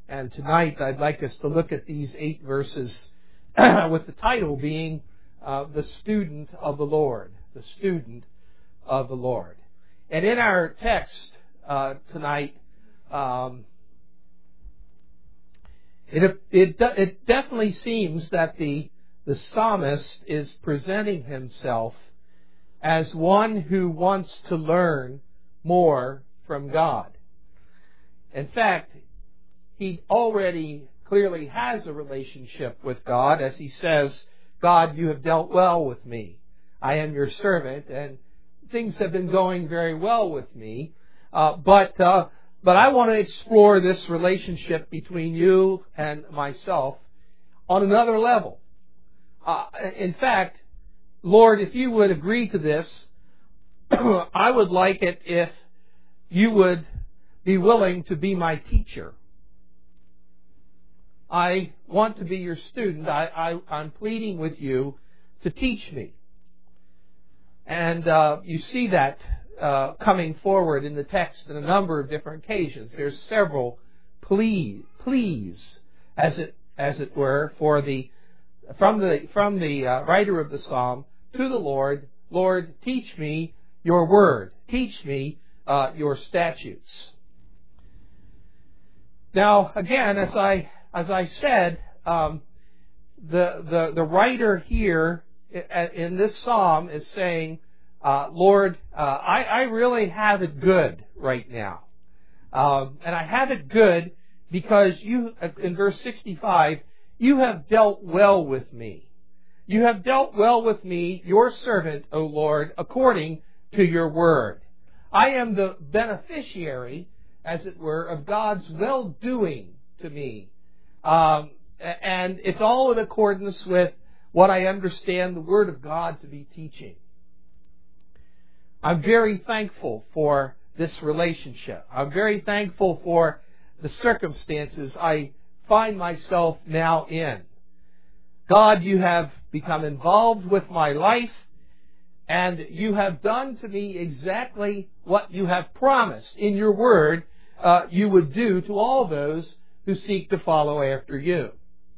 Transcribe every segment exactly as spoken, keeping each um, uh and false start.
And tonight I'd like us to look at these eight verses with the title being uh, The Student of the Lord. The Student of the Lord. And in our text uh, tonight, um, it, it, it definitely seems that the, the psalmist is presenting himself as one who wants to learn more from God. In fact, he already clearly has a relationship with God, as he says, God, you have dealt well with me. I am your servant, and things have been going very well with me. Uh, but uh, but I want to explore this relationship between you and myself on another level. Uh, in fact, Lord, if you would agree to this, I would like it if you would be willing to be my teacher. I want to be your student. I, I, I'm pleading with you to teach me. And uh, you see that uh, coming forward in the text in a number of different occasions. There's several pleas, pleas, as it as it were, for the from the from the uh, writer of the psalm to the Lord. Lord, teach me your word. Teach me uh, your statutes. Now, again, as I as I said, um, the the the writer here in this psalm is saying, uh, Lord, uh, I, I really have it good right now. Um, and I have it good because you, in verse sixty-five, you have dealt well with me. You have dealt well with me, your servant, O Lord, according to your word. I am the beneficiary, as it were, of God's well-doing to me. Um, and it's all in accordance with what I understand the Word of God to be teaching. I'm very thankful for this relationship. I'm very thankful for the circumstances I find myself now in. God, you have become involved with my life, and you have done to me exactly what you have promised in your Word uh, you would do to all those who seek to follow after you.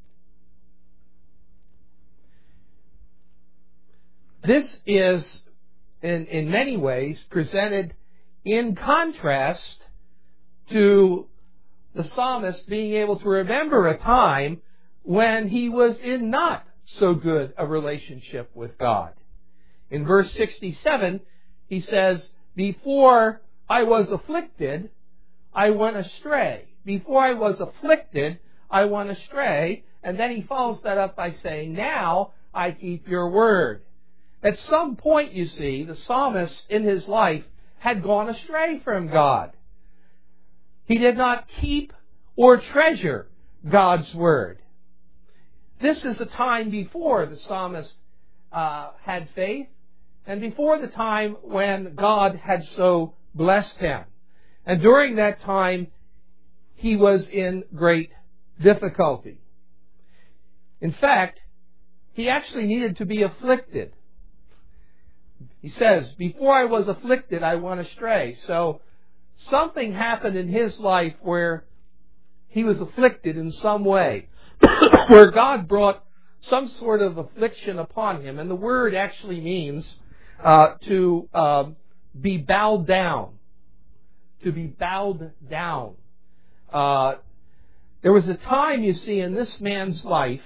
This is, in, in many ways, presented in contrast to the psalmist being able to remember a time when he was in not so good a relationship with God. In verse sixty-seven, he says, before I was afflicted, I went astray. Before I was afflicted, I went astray. And then he follows that up by saying, now I keep your word. At some point, you see, the psalmist in his life had gone astray from God. He did not keep or treasure God's word. This is a time before the psalmist uh, had faith and before the time when God had so blessed him. And during that time, he was in great difficulty. In fact, he actually needed to be afflicted. He says, before I was afflicted, I went astray. So something happened in his life where he was afflicted in some way, where God brought some sort of affliction upon him. And the word actually means uh, to uh, be bowed down. To be bowed down. Uh, there was a time, you see, in this man's life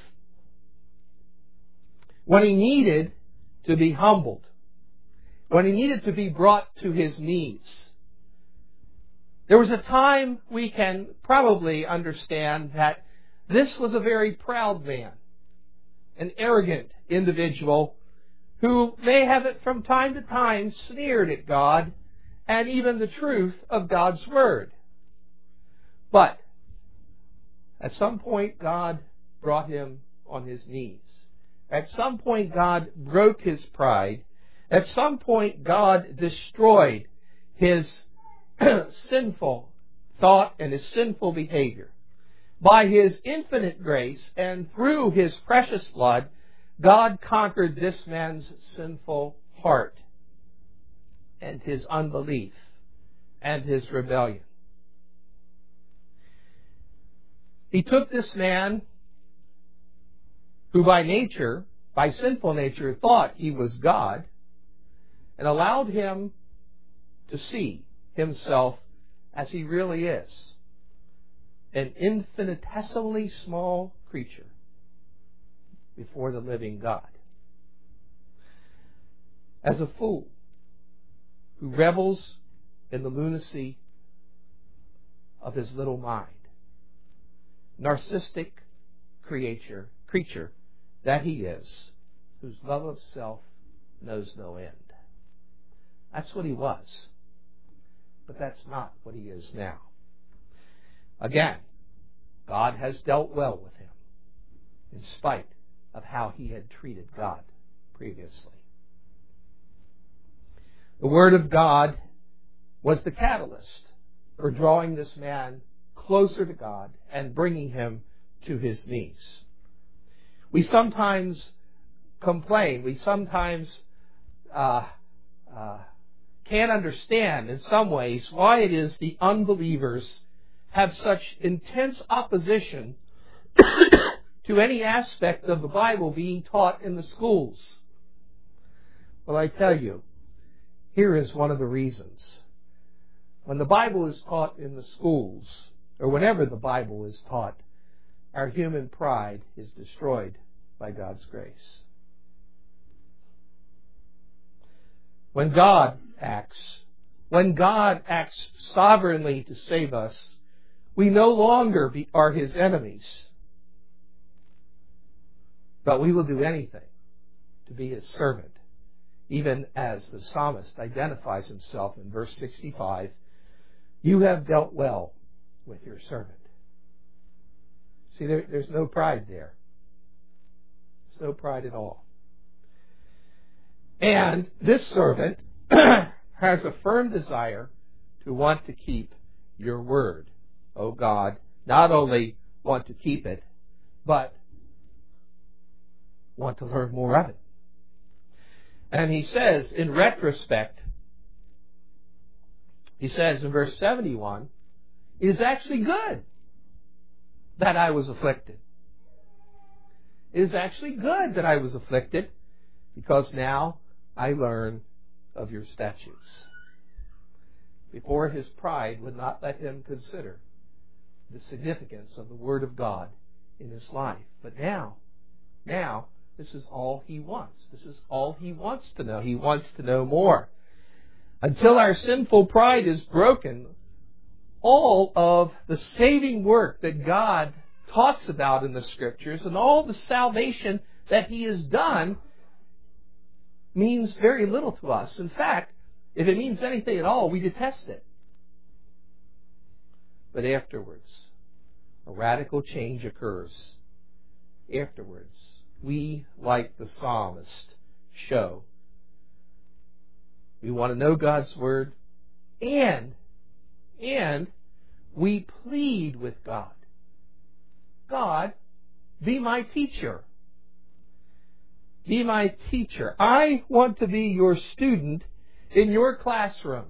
when he needed to be humbled. When he needed to be brought to his knees. There was a time we can probably understand that this was a very proud man, an arrogant individual who may have it from time to time sneered at God and even the truth of God's Word. But at some point God brought him on his knees. At some point God broke his pride. At some point, God destroyed his sinful thought and his sinful behavior. By His infinite grace and through His precious blood, God conquered this man's sinful heart and his unbelief and his rebellion. He took this man who by nature, by sinful nature, thought he was God, and allowed him to see himself as he really is, an infinitesimally small creature before the living God. As a fool who revels in the lunacy of his little mind, narcissistic creature, creature that he is, whose love of self knows no end. That's what he was. But that's not what he is now. Again, God has dealt well with him, in spite of how he had treated God previously. The Word of God was the catalyst for drawing this man closer to God and bringing him to his knees. We sometimes complain, we sometimes uh, uh, can't understand in some ways why it is the unbelievers have such intense opposition to any aspect of the Bible being taught in the schools. Well, I tell you, here is one of the reasons. When the Bible is taught in the schools, or whenever the Bible is taught, our human pride is destroyed by God's grace. When God acts, when God acts sovereignly to save us, we no longer be, are His enemies, but we will do anything to be His servant, even as the psalmist identifies himself in verse sixty-five, "You have dealt well with your servant." See, there, there's no pride there. There's no pride at all. And this servant has a firm desire to want to keep your word, O God. Not only want to keep it, but want to learn more of it. And he says, in retrospect, he says in verse seventy-one, "It is actually good that I was afflicted. It is actually good that I was afflicted, because now I learn of your statutes." Before, his pride would not let him consider the significance of the Word of God in his life. But now, now, this is all he wants. This is all he wants to know. He wants to know more. Until our sinful pride is broken, all of the saving work that God talks about in the Scriptures and all the salvation that He has done means very little to us. In fact, if it means anything at all, we detest it. But afterwards, a radical change occurs. Afterwards, we, like the psalmist, show we want to know God's Word, and, and we plead with God. God, be my teacher. Be my teacher. I want to be your student in your classroom.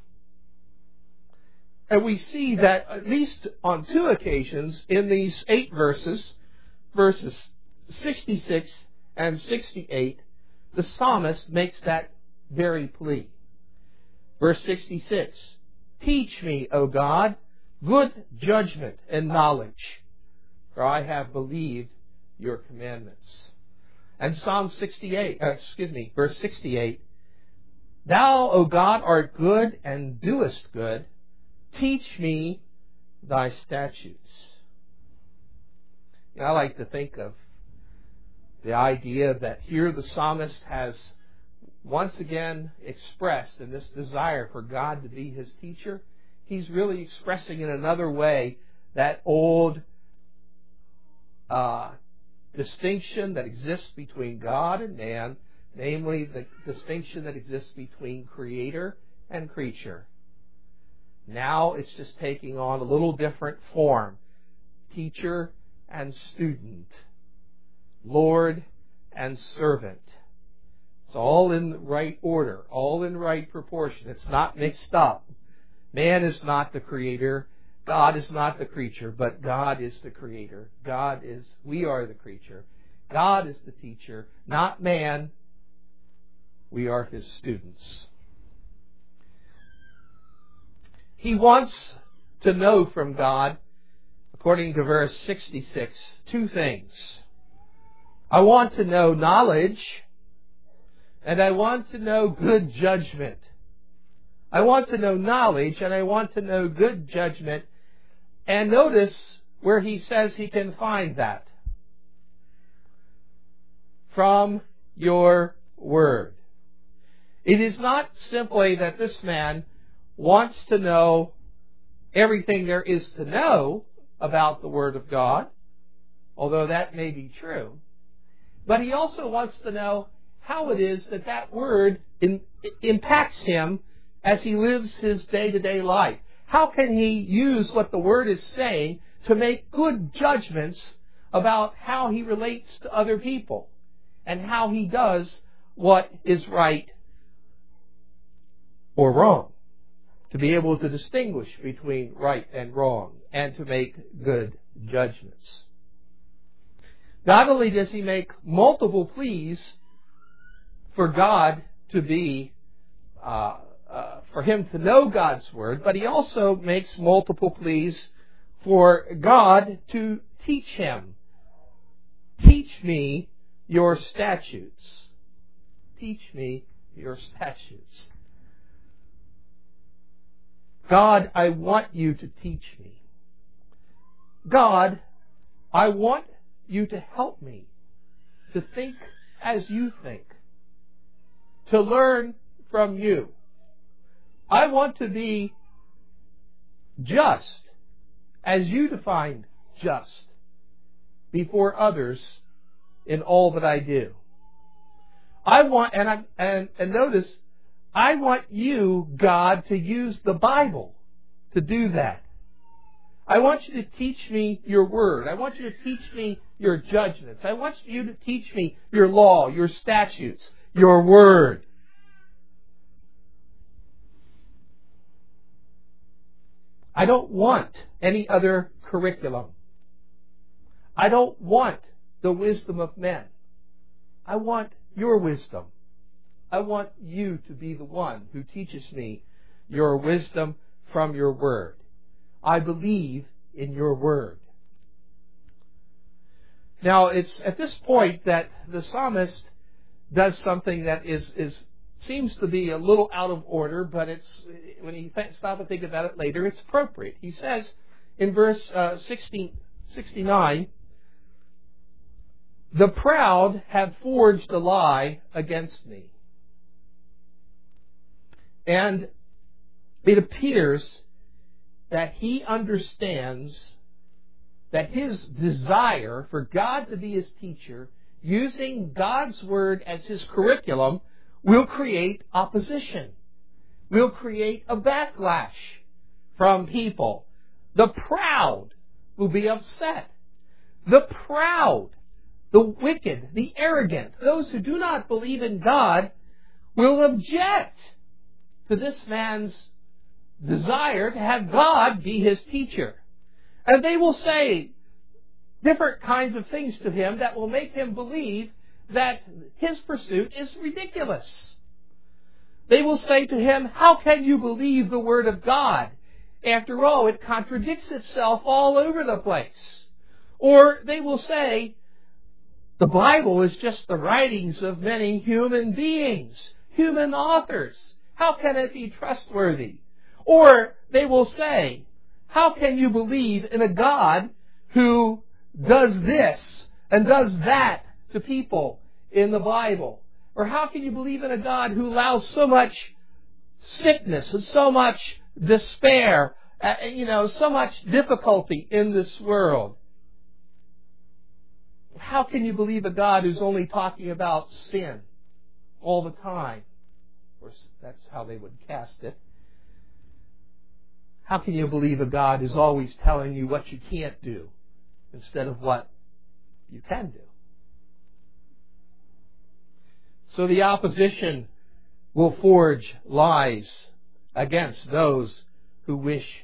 And we see that at least on two occasions in these eight verses, verses sixty-six and sixty-eight, the psalmist makes that very plea. Verse sixty-six, "Teach me, O God, good judgment and knowledge, for I have believed your commandments." And Psalm sixty-eight, uh, excuse me, verse sixty-eight, "Thou, O God, art good and doest good. Teach me thy statutes." You know, I like to think of the idea that here the psalmist has once again expressed in this desire for God to be his teacher. He's really expressing in another way that old uh, distinction that exists between God and man, namely the distinction that exists between creator and creature. Now it's just taking on a little different form. Teacher and student. Lord and servant. It's all in the right order, all in right proportion. It's not mixed up. Man is not the creator. God is not the creature, but God is the creator. God is, we are the creature. God is the teacher, not man. We are his students. He wants to know from God, according to verse sixty-six, two things. I want to know knowledge, and I want to know good judgment. I want to know knowledge, and I want to know good judgment. And notice where he says he can find that. From your word. It is not simply that this man wants to know everything there is to know about the Word of God, although that may be true. But he also wants to know how it is that that Word in, impacts him as he lives his day-to-day life. How can he use what the Word is saying to make good judgments about how he relates to other people and how he does what is right or wrong? To be able to distinguish between right and wrong and to make good judgments. Not only does he make multiple pleas for God to be, uh, uh, for him to know God's Word, but he also makes multiple pleas for God to teach him. Teach me your statutes. Teach me your statutes. God, I want you to teach me. God, I want you to help me to think as you think, to learn from you. I want to be just as you define just before others in all that I do. I want, and I, and, and notice, I want you, God, to use the Bible to do that. I want you to teach me your word. I want you to teach me your judgments. I want you to teach me your law, your statutes, your word. I don't want any other curriculum. I don't want the wisdom of men. I want your wisdom. I want you to be the one who teaches me your wisdom from your word. I believe in your word. Now, it's at this point that the psalmist does something that is, is seems to be a little out of order, but it's when you stop and think about it later, it's appropriate. He says in verse uh, sixty, sixty-nine, the proud have forged a lie against me. And it appears that he understands that his desire for God to be his teacher, using God's Word as his curriculum, will create opposition, will create a backlash from people. The proud will be upset. The proud, the wicked, the arrogant, those who do not believe in God will object to this man's desire to have God be his teacher. And they will say different kinds of things to him that will make him believe that his pursuit is ridiculous. They will say to him, how can you believe the Word of God? After all, it contradicts itself all over the place. Or they will say, the Bible is just the writings of many human beings, human authors. How can it be trustworthy? Or they will say, how can you believe in a God who does this and does that to people in the Bible? Or how can you believe in a God who allows so much sickness and so much despair, uh, you know, so much difficulty in this world? How can you believe a God who's only talking about sin all the time? Of course, that's how they would cast it. How can you believe a God who's always telling you what you can't do instead of what you can do? So the opposition will forge lies against those who wish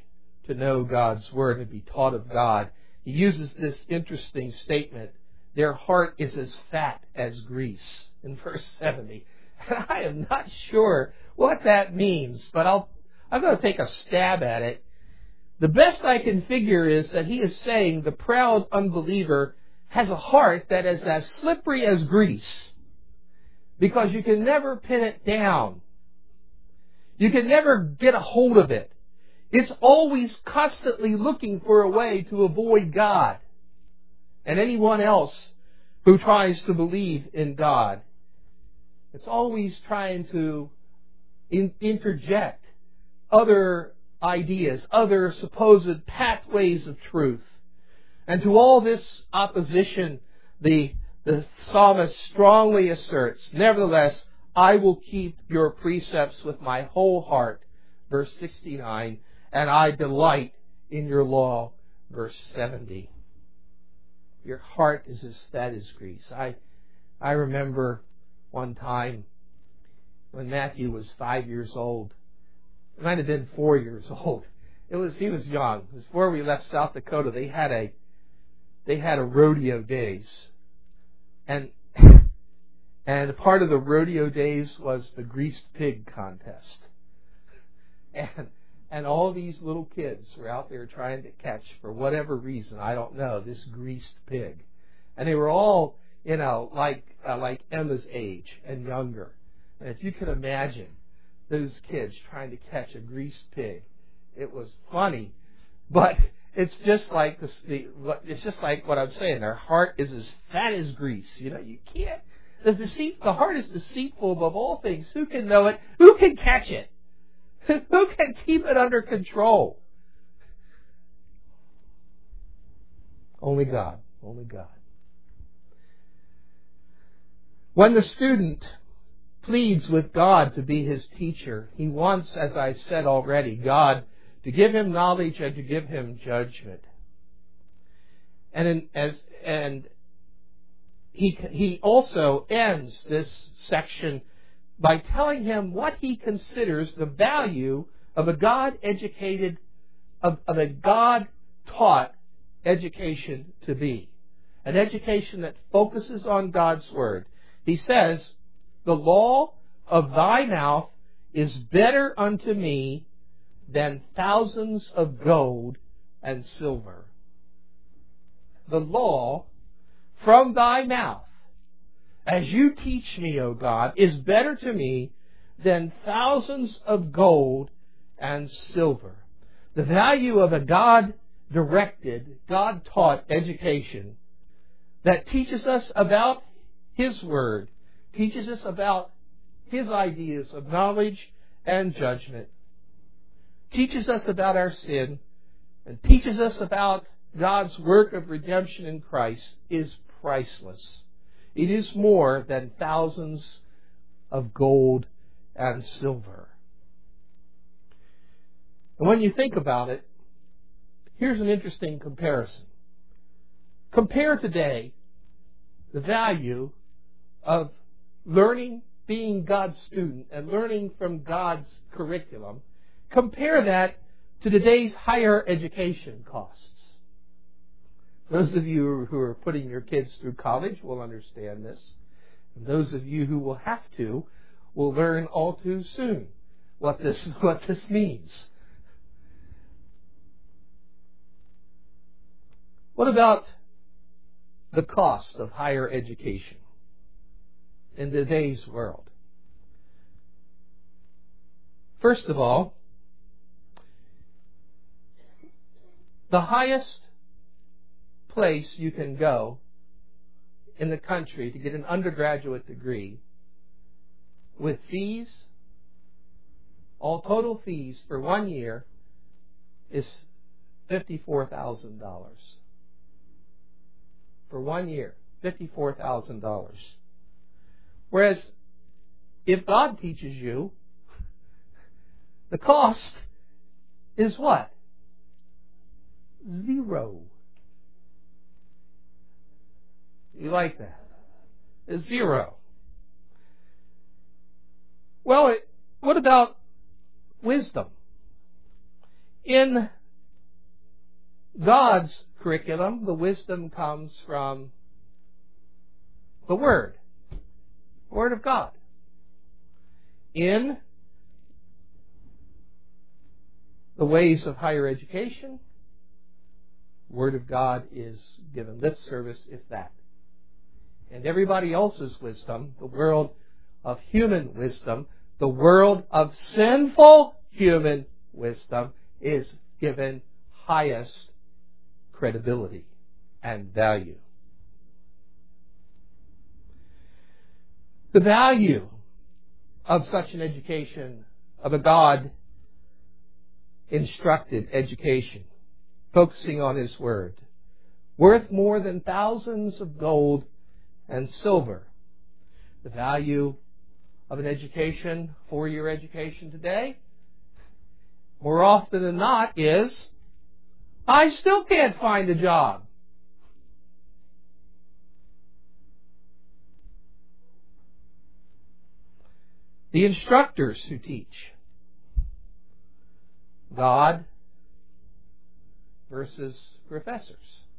to know God's Word and be taught of God, he uses this interesting statement, their heart is as fat as grease, in verse seventy. And I am not sure what that means, but I'll, I'm going to take a stab at it. The best I can figure is that he is saying the proud unbeliever has a heart that is as slippery as grease, because you can never pin it down. You can never get a hold of it. It's always constantly looking for a way to avoid God and anyone else who tries to believe in God. It's always trying to in- interject other ideas, other supposed pathways of truth. And to all this opposition, the, the psalmist strongly asserts, nevertheless, I will keep your precepts with my whole heart, verse sixty-nine, and I delight in your law, verse seventy. Your heart is as fat as grease. I, I remember one time when Matthew was five years old. It might have been four years old. It was he was young. It was before we left South Dakota. They had a they had a rodeo days, and and part of the rodeo days was the greased pig contest, and and all these little kids were out there trying to catch, for whatever reason, I don't know, this greased pig, and they were all, you know, like uh, like Emma's age and younger. And if you can imagine those kids trying to catch a greased pig, it was funny, but it's just like this, the it's just like what I'm saying. Their heart is as fat as grease. You know, you can't. The deceit, the heart is deceitful above all things. Who can know it? Who can catch it? Who can keep it under control? Only God. Only God. When the student pleads with God to be his teacher, he wants, as I've said already, God to give him knowledge and to give him judgment. And in, as and he he also ends this section by telling him what he considers the value of a God-educated, of, of a God-taught education to be. An education that focuses on God's Word. He says, the law of thy mouth is better unto me than thousands of gold and silver. The law from thy mouth, as you teach me, O God, is better to me than thousands of gold and silver. The value of a God-directed, God-taught education that teaches us about His Word, teaches us about His ideas of knowledge and judgment, teaches us about our sin, and teaches us about God's work of redemption in Christ is priceless. It is more than thousands of gold and silver. And when you think about it, here's an interesting comparison. Compare today the value of learning, being God's student, and learning from God's curriculum. Compare that to today's higher education costs. Those of you who are putting your kids through college will understand this. And those of you who will have to will learn all too soon what this, what this means. What about the cost of higher education in today's world? First of all, the highest place you can go in the country to get an undergraduate degree with fees, all total fees for one year, is fifty-four thousand dollars. For one year, fifty-four thousand dollars. Whereas, if God teaches you, the cost is what? Zero. You like that? It's zero. Well, it, what about wisdom? In God's curriculum, the wisdom comes from the Word, Word of God. In the ways of higher education, Word of God is given lip service, if that. And everybody else's wisdom, the world of human wisdom, the world of sinful human wisdom, is given highest credibility and value. The value of such an education, of a God-instructed education, focusing on His Word, worth more than thousands of gold and silver. The value of an education, four-year education today, more often than not, is, I still can't find a job. The instructors who teach God versus professors.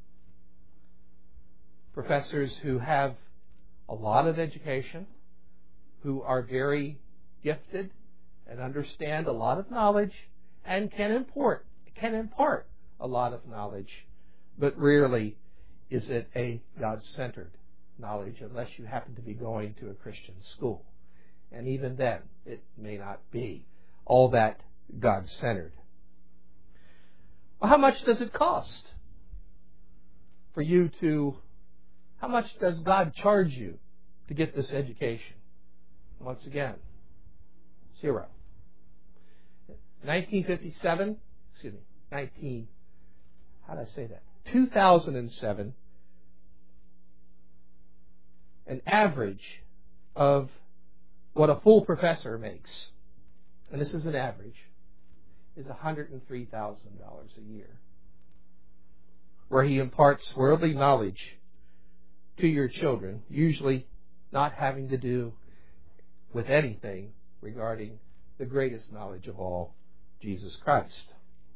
Professors who have a lot of education, who are very gifted and understand a lot of knowledge and can import, can impart a lot of knowledge, but rarely is it a God-centered knowledge unless you happen to be going to a Christian school. And even then, it may not be all that God-centered. Well, how much does it cost for you to, how much does God charge you to get this education? Once again, zero. nineteen fifty-seven, excuse me, nineteen, how did I say that? two thousand seven, an average of what a full professor makes, and this is an average, is one hundred three thousand dollars a year, where he imparts worldly knowledge to your children, usually not having to do with anything regarding the greatest knowledge of all, Jesus Christ.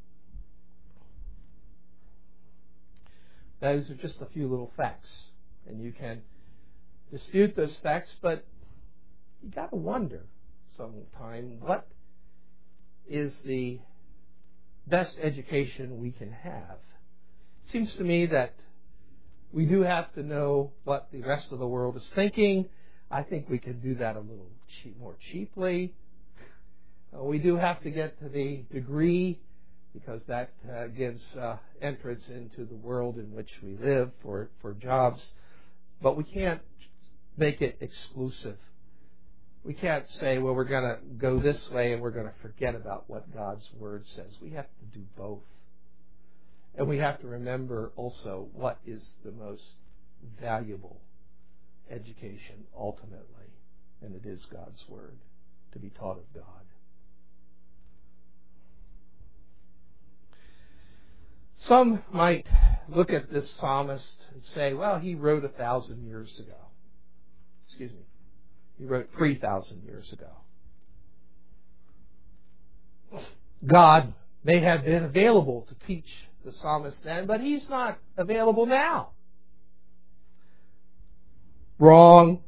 Those are just a few little facts, and you can dispute those facts, but you got to wonder sometime, what is the best education we can have? It seems to me that we do have to know what the rest of the world is thinking. I think we can do that a little cheap, more cheaply. Uh, we do have to get to the degree, because that uh, gives uh, entrance into the world in which we live for, for jobs. But we can't make it exclusive. We can't say, well, we're going to go this way and we're going to forget about what God's Word says. We have to do both. And we have to remember also what is the most valuable education ultimately, and it is God's Word, to be taught of God. Some might look at this psalmist and say, well, he wrote a thousand years ago. Excuse me. He wrote three thousand years ago. God may have been available to teach the psalmist then, but He's not available now. Wrong.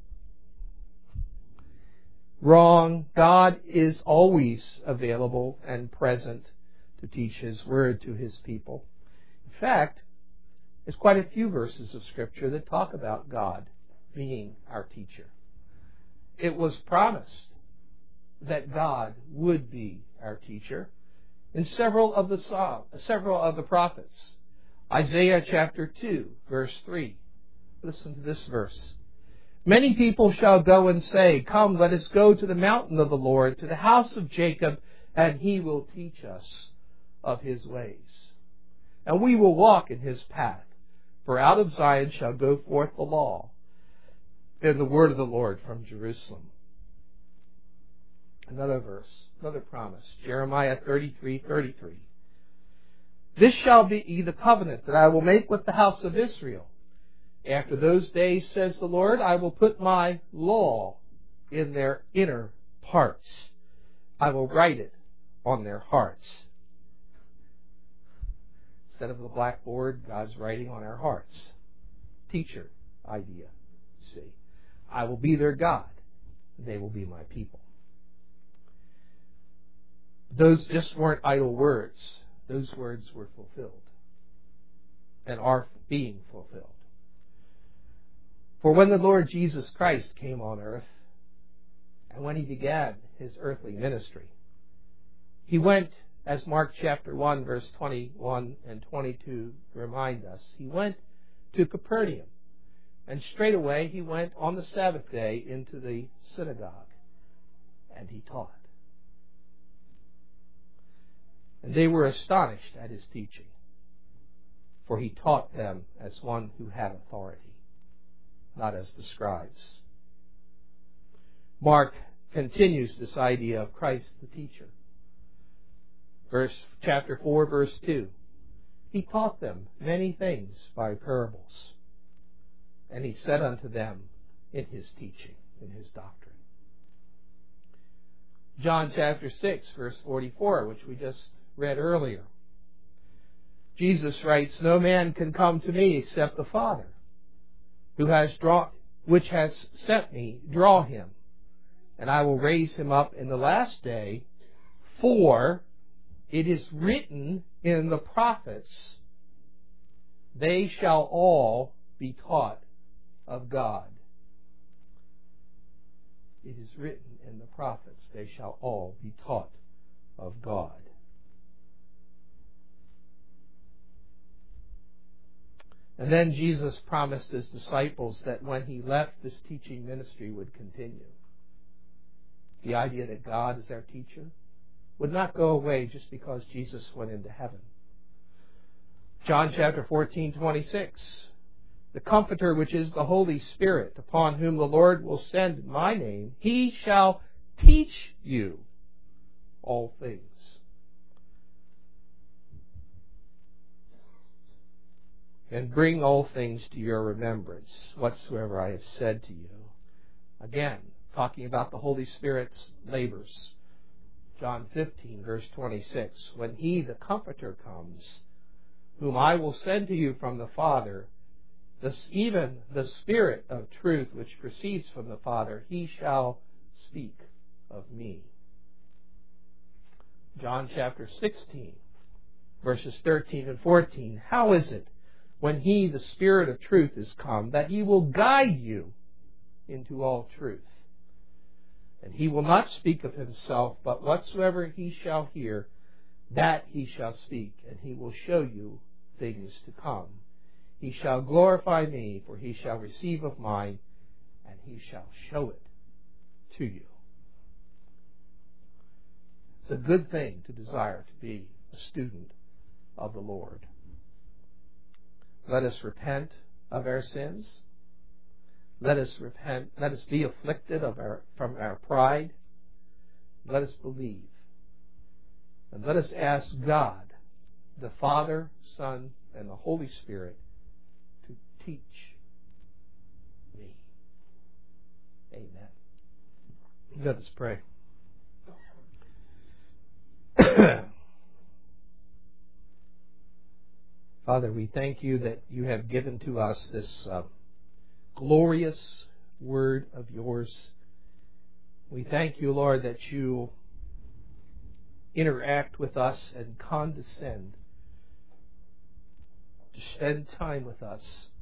Wrong. God is always available and present to teach His Word to His people. In fact, there's quite a few verses of Scripture that talk about God being our teacher. It was promised that God would be our teacher in several of the Psalms, several of the prophets. Isaiah chapter two, verse three. Listen to this verse. Many people shall go and say, come, let us go to the mountain of the Lord, to the house of Jacob, and He will teach us of His ways. And we will walk in His path. For out of Zion shall go forth the law, and the word of the Lord from Jerusalem. Another verse, another promise. Jeremiah thirty-three thirty-three. This shall be the covenant that I will make with the house of Israel. After those days, says the Lord, I will put my law in their inner parts. I will write it on their hearts. Instead of the blackboard, God's writing on our hearts. Teacher idea, see. I will be their God. They will be my people. Those just weren't idle words. Those words were fulfilled and are being fulfilled. For when the Lord Jesus Christ came on earth, and when he began his earthly ministry, he went, as Mark chapter one, verse twenty-one and twenty-two remind us, he went to Capernaum, and straightway he went on the Sabbath day into the synagogue, and he taught. And they were astonished at his teaching, for he taught them as one who had authority, not as the scribes. Mark continues this idea of Christ the teacher. Verse chapter four, verse two. He taught them many things by parables, and he said unto them in his teaching, in his doctrine. John chapter six, verse forty-four, which we just read earlier. Jesus writes, "No man can come to me except the Father, who has draw, which has sent me, draw him, and I will raise him up in the last day, for it is written in the prophets, they shall all be taught of God." It is written in the prophets, they shall all be taught of God. And then Jesus promised his disciples that when he left, this teaching ministry would continue. The idea that God is our teacher would not go away just because Jesus went into heaven. John chapter fourteen, twenty-six. The Comforter, which is the Holy Spirit, upon whom the Lord will send my name, he shall teach you all things. And bring all things to your remembrance, whatsoever I have said to you. Again, talking about the Holy Spirit's labors. John fifteen, verse twenty-six. When he, the Comforter, comes, whom I will send to you from the Father, this, even the Spirit of truth which proceeds from the Father, he shall speak of me. John chapter sixteen, verses thirteen and fourteen. How is it, when he, the Spirit of truth, is come, that he will guide you into all truth? And he will not speak of himself, but whatsoever he shall hear, that he shall speak, and he will show you things to come. He shall glorify me, for he shall receive of mine, and he shall show it to you. It's a good thing to desire to be a student of the Lord. Let us repent of our sins. Let us repent. Let us be afflicted of our, from our pride. Let us believe. And let us ask God, the Father, Son, and the Holy Spirit, to teach me. Amen. Let us pray. Father, we thank you that you have given to us this uh, glorious word of yours. We thank you, Lord, that you interact with us and condescend to spend time with us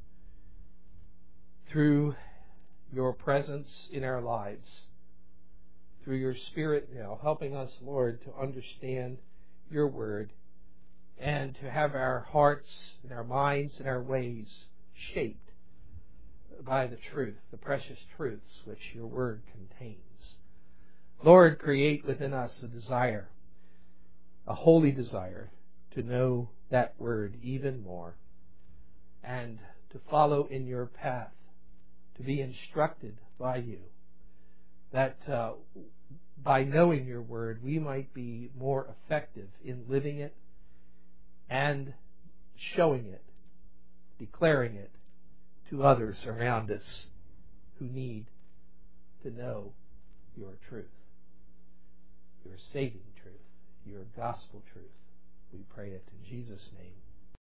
through your presence in our lives, through your Spirit now, helping us, Lord, to understand your word and to have our hearts and our minds and our ways shaped by the truth, the precious truths which your word contains. Lord, create within us a desire, a holy desire, to know that word even more and to follow in your path, to be instructed by you, that uh, by knowing your word we might be more effective in living it and showing it, declaring it to others around us who need to know your truth, your saving truth, your gospel truth. We pray it in Jesus' name.